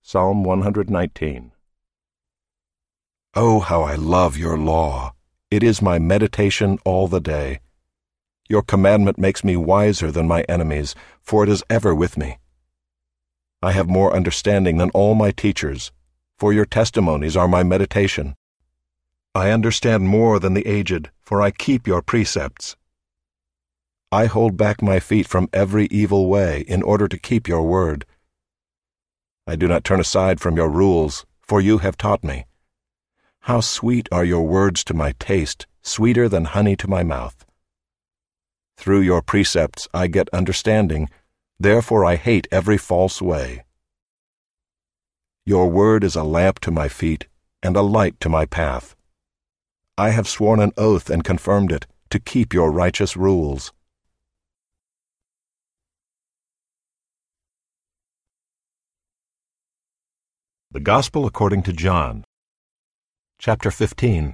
Psalm 119. Oh, how I love your law! It is my meditation all the day. Your commandment makes me wiser than my enemies, for it is ever with me. I have more understanding than all my teachers, for your testimonies are my meditation. I understand more than the aged, for I keep your precepts. I hold back my feet from every evil way in order to keep your word. I do not turn aside from your rules, for you have taught me. How sweet are your words to my taste, sweeter than honey to my mouth. Through your precepts I get understanding, therefore I hate every false way. Your word is a lamp to my feet and a light to my path. I have sworn an oath and confirmed it, to keep your righteous rules. The Gospel according to John, Chapter 15.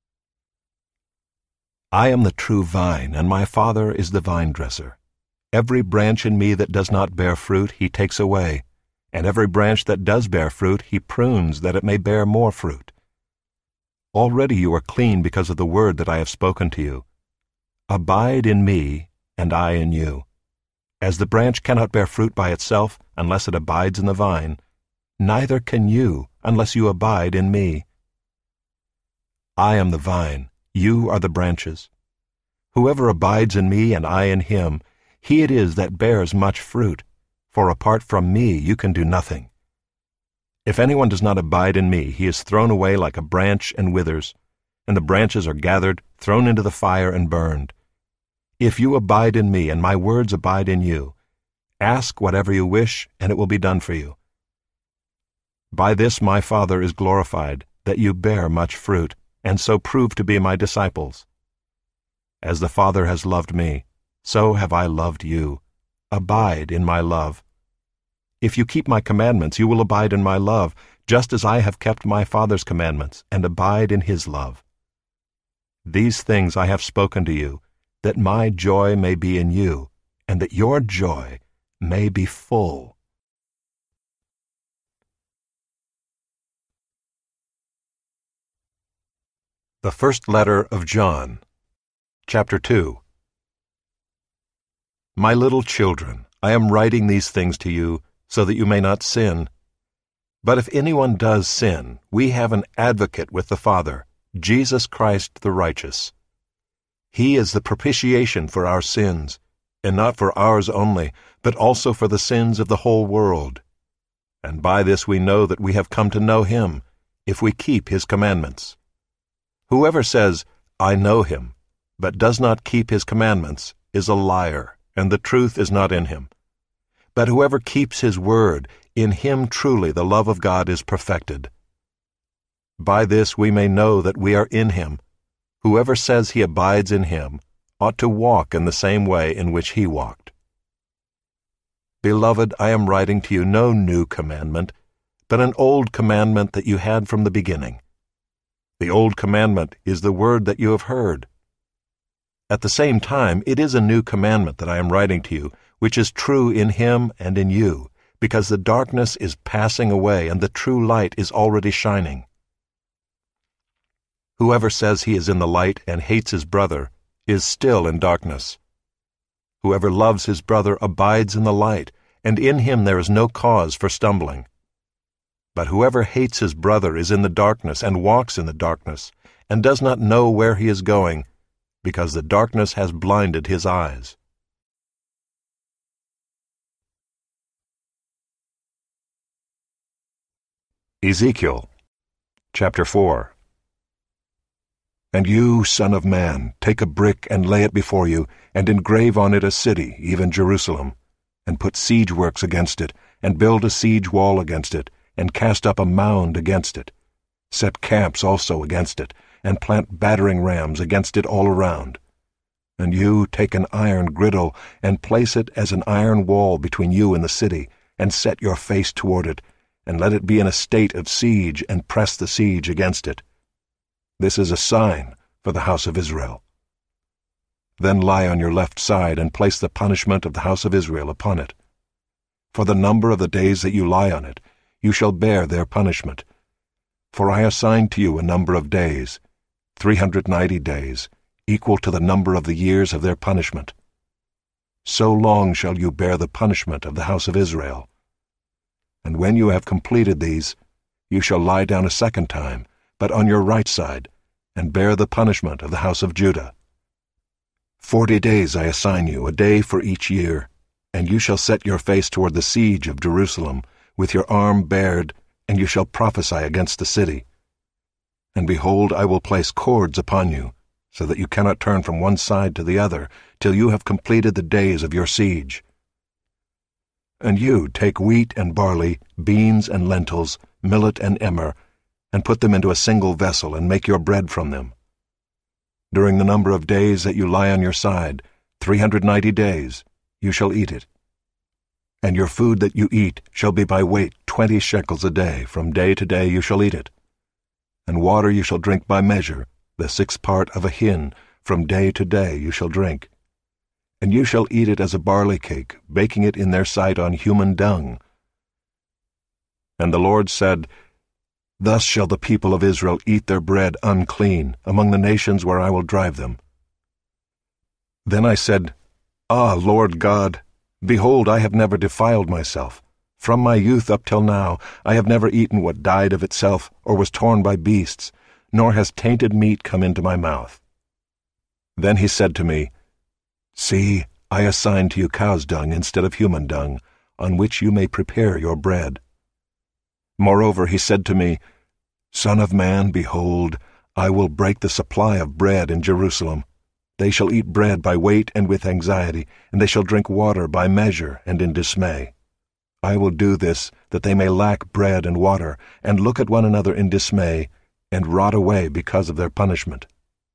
I am the true vine, and my Father is the vine-dresser. Every branch in me that does not bear fruit he takes away, and every branch that does bear fruit he prunes, that it may bear more fruit. Already you are clean because of the word that I have spoken to you. Abide in me, and I in you. As the branch cannot bear fruit by itself unless it abides in the vine, neither can you unless you abide in me. I am the vine, you are the branches. Whoever abides in me and I in him, he it is that bears much fruit, for apart from me you can do nothing. If anyone does not abide in me, he is thrown away like a branch and withers, and the branches are gathered, thrown into the fire and burned. If you abide in me and my words abide in you, ask whatever you wish, and it will be done for you. By this my Father is glorified, that you bear much fruit, and so prove to be my disciples. As the Father has loved me, so have I loved you. Abide in my love. If you keep my commandments, you will abide in my love, just as I have kept my Father's commandments, and abide in his love. These things I have spoken to you, that my joy may be in you, and that your joy may be full. The First Letter of John, Chapter 2. My little children, I am writing these things to you so that you may not sin. But if anyone does sin, we have an advocate with the Father, Jesus Christ the righteous. He is the propitiation for our sins, and not for ours only, but also for the sins of the whole world. And by this we know that we have come to know him, if we keep his commandments. Whoever says, I know him, but does not keep his commandments, is a liar, and the truth is not in him. But whoever keeps his word, in him truly the love of God is perfected. By this we may know that we are in him. Whoever says he abides in him ought to walk in the same way in which he walked. Beloved, I am writing to you no new commandment, but an old commandment that you had from the beginning. The old commandment is the word that you have heard. At the same time, it is a new commandment that I am writing to you, which is true in him and in you, because the darkness is passing away and the true light is already shining. Whoever says he is in the light and hates his brother is still in darkness. Whoever loves his brother abides in the light, and in him there is no cause for stumbling. But whoever hates his brother is in the darkness and walks in the darkness, and does not know where he is going, because the darkness has blinded his eyes. Ezekiel, Chapter 4. And you, son of man, take a brick and lay it before you, and engrave on it a city, even Jerusalem, and put siege works against it, and build a siege wall against it, and cast up a mound against it. Set camps also against it, and plant battering rams against it all around. And you take an iron griddle, and place it as an iron wall between you and the city, and set your face toward it, and let it be in a state of siege, and press the siege against it. This is a sign for the house of Israel. Then lie on your left side, and place the punishment of the house of Israel upon it. For the number of the days that you lie on it, you shall bear their punishment. For I assign to you a number of days, 390 days, equal to the number of the years of their punishment. So long shall you bear the punishment of the house of Israel. And when you have completed these, you shall lie down a second time, but on your right side, and bear the punishment of the house of Judah. 40 days I assign you, a day for each year, and you shall set your face toward the siege of Jerusalem, with your arm bared, and you shall prophesy against the city. And behold, I will place cords upon you, so that you cannot turn from one side to the other, till you have completed the days of your siege. And you take wheat and barley, beans and lentils, millet and emmer, and put them into a single vessel, and make your bread from them. During the number of days that you lie on your side, 390 days, you shall eat it. And your food that you eat shall be by weight 20 shekels a day. From day to day you shall eat it. And water you shall drink by measure, the 6th part of a hin, from day to day you shall drink. And you shall eat it as a barley cake, baking it in their sight on human dung. And the Lord said, Thus shall the people of Israel eat their bread unclean among the nations where I will drive them. Then I said, Ah, Lord God, behold, I have never defiled myself. From my youth up till now I have never eaten what died of itself, or was torn by beasts, nor has tainted meat come into my mouth. Then he said to me, See, I assign to you cow's dung instead of human dung, on which you may prepare your bread. Moreover, he said to me, Son of man, behold, I will break the supply of bread in Jerusalem. They shall eat bread by weight and with anxiety, and they shall drink water by measure and in dismay. I will do this, that they may lack bread and water, and look at one another in dismay, and rot away because of their punishment.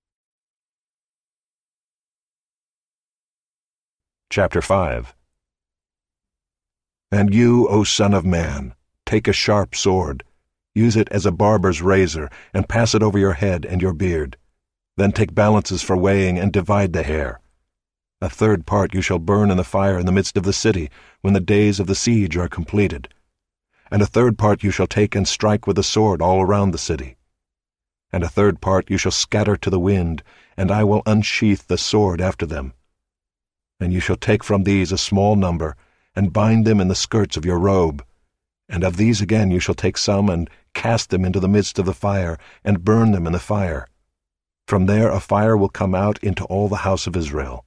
Chapter 5. And you, O son of man, take a sharp sword, use it as a barber's razor, and pass it over your head and your beard. Then take balances for weighing, and divide the hair. 1/3 part you shall burn in the fire in the midst of the city, when the days of the siege are completed. And 1/3 part you shall take and strike with the sword all around the city. And 1/3 part you shall scatter to the wind, and I will unsheath the sword after them. And you shall take from these a small number, and bind them in the skirts of your robe. And of these again you shall take some, and cast them into the midst of the fire, and burn them in the fire. From there a fire will come out into all the house of Israel.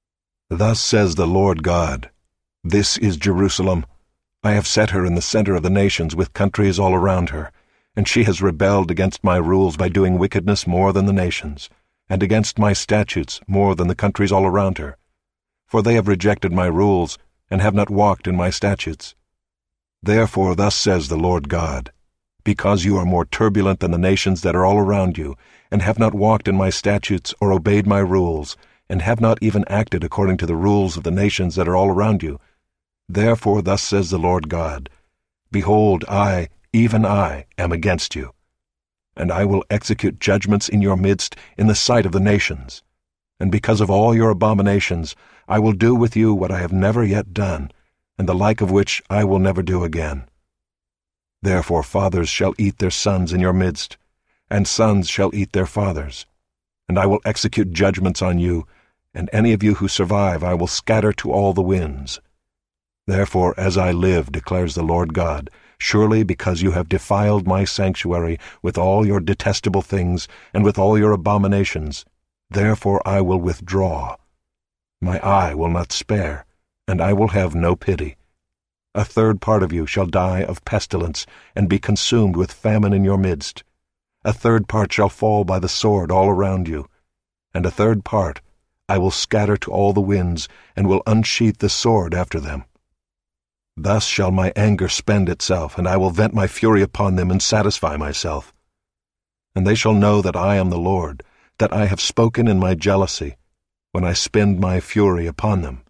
Thus says the Lord God, This is Jerusalem. I have set her in the center of the nations, with countries all around her, and she has rebelled against my rules by doing wickedness more than the nations, and against my statutes more than the countries all around her. For they have rejected my rules, and have not walked in my statutes. Therefore thus says the Lord God, Because you are more turbulent than the nations that are all around you, and have not walked in my statutes or obeyed my rules, and have not even acted according to the rules of the nations that are all around you, therefore thus says the Lord God, Behold, I, even I, am against you, and I will execute judgments in your midst in the sight of the nations. And because of all your abominations, I will do with you what I have never yet done, and the like of which I will never do again. Therefore fathers shall eat their sons in your midst, and sons shall eat their fathers. And I will execute judgments on you, and any of you who survive I will scatter to all the winds. Therefore, as I live, declares the Lord God, surely because you have defiled my sanctuary with all your detestable things, and with all your abominations, therefore I will withdraw. My eye will not spare, and I will have no pity. 1/3 part of you shall die of pestilence, and be consumed with famine in your midst. 1/3 part shall fall by the sword all around you, and 1/3 part I will scatter to all the winds, and will unsheath the sword after them. Thus shall my anger spend itself, and I will vent my fury upon them and satisfy myself. And they shall know that I am the Lord, that I have spoken in my jealousy, when I spend my fury upon them.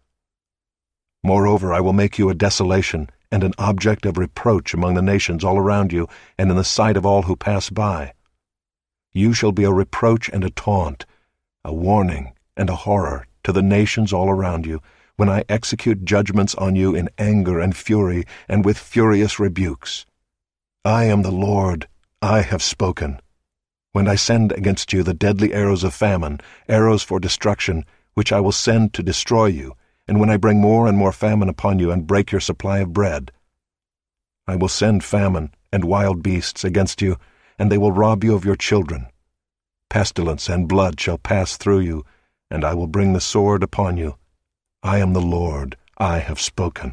Moreover, I will make you a desolation and an object of reproach among the nations all around you, and in the sight of all who pass by. You shall be a reproach and a taunt, a warning and a horror to the nations all around you, when I execute judgments on you in anger and fury, and with furious rebukes. I am the Lord, I have spoken. When I send against you the deadly arrows of famine, arrows for destruction, which I will send to destroy you, and when I bring more and more famine upon you and break your supply of bread, I will send famine and wild beasts against you, and they will rob you of your children. Pestilence and blood shall pass through you, and I will bring the sword upon you. I am the Lord, I have spoken.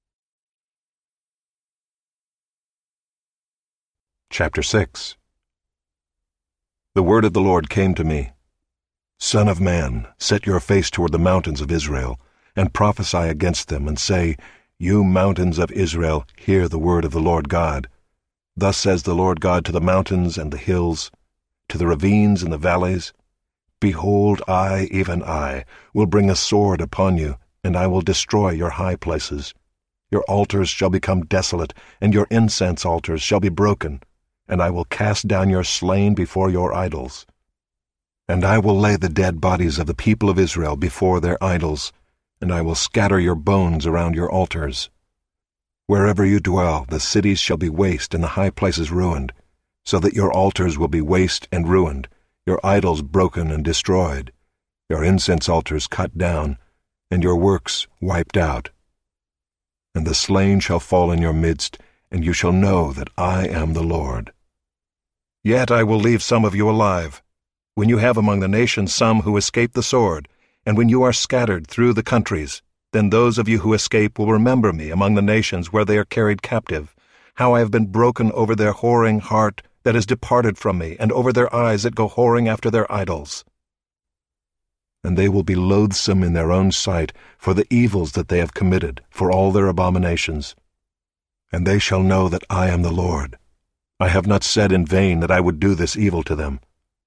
Chapter 6. The word of the Lord came to me. Son of man, set your face toward the mountains of Israel, and prophesy against them, and say, You mountains of Israel, hear the word of the Lord God. Thus says the Lord God to the mountains and the hills, to the ravines and the valleys, Behold, I, even I, will bring a sword upon you, and I will destroy your high places. Your altars shall become desolate, and your incense altars shall be broken, and I will cast down your slain before your idols. And I will lay the dead bodies of the people of Israel before their idols, and I will scatter your bones around your altars. Wherever you dwell, the cities shall be waste and the high places ruined, so that your altars will be waste and ruined, your idols broken and destroyed, your incense altars cut down, and your works wiped out. And the slain shall fall in your midst, and you shall know that I am the Lord. Yet I will leave some of you alive, when you have among the nations some who escape the sword, and when you are scattered through the countries, then those of you who escape will remember me among the nations where they are carried captive, how I have been broken over their whoring heart that has departed from me, and over their eyes that go whoring after their idols. And they will be loathsome in their own sight for the evils that they have committed, for all their abominations. And they shall know that I am the Lord. I have not said in vain that I would do this evil to them.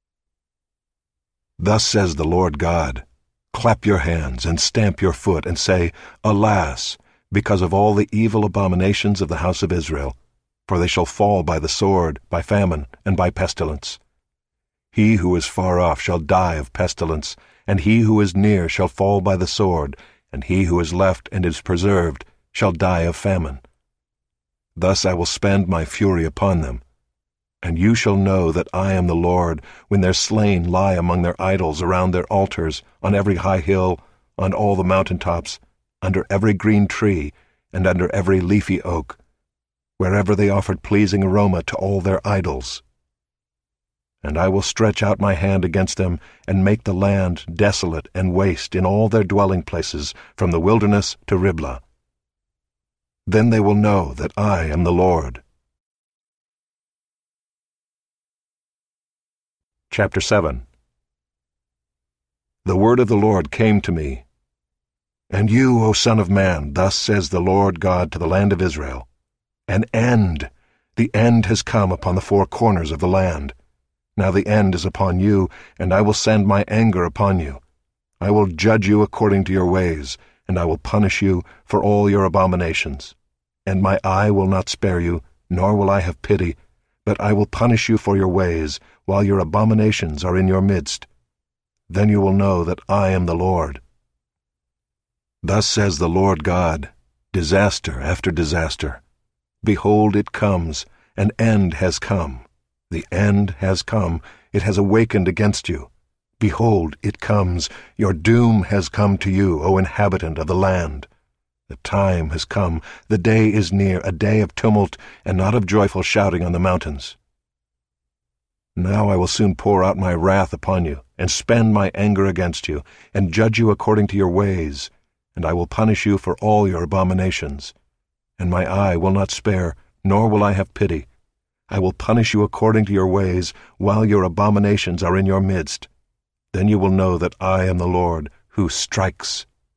Thus says the Lord God, Clap your hands and stamp your foot and say, Alas, because of all the evil abominations of the house of Israel, for they shall fall by the sword, by famine, and by pestilence. He who is far off shall die of pestilence, and he who is near shall fall by the sword, and he who is left and is preserved shall die of famine. Thus I will spend my fury upon them. And you shall know that I am the Lord, when their slain lie among their idols around their altars, on every high hill, on all the mountain tops, under every green tree, and under every leafy oak, wherever they offered pleasing aroma to all their idols. And I will stretch out my hand against them, and make the land desolate and waste in all their dwelling places, from the wilderness to Riblah. Then they will know that I am the Lord. Chapter 7. The word of the Lord came to me. And you, O son of man, thus says the Lord God to the land of Israel, An end! The end has come upon the four corners of the land. Now the end is upon you, and I will send my anger upon you. I will judge you according to your ways, and I will punish you for all your abominations. And my eye will not spare you, nor will I have pity, but I will punish you for your ways, while your abominations are in your midst. Then you will know that I am the Lord. Thus says the Lord God, Disaster after disaster. Behold, it comes, an end has come. The end has come, it has awakened against you. Behold, it comes, your doom has come to you, O inhabitant of the land. The time has come, the day is near, a day of tumult, and not of joyful shouting on the mountains. Now I will soon pour out my wrath upon you, and spend my anger against you, and judge you according to your ways, and I will punish you for all your abominations. And my eye will not spare, nor will I have pity. I will punish you according to your ways, while your abominations are in your midst. Then you will know that I am the Lord, who strikes.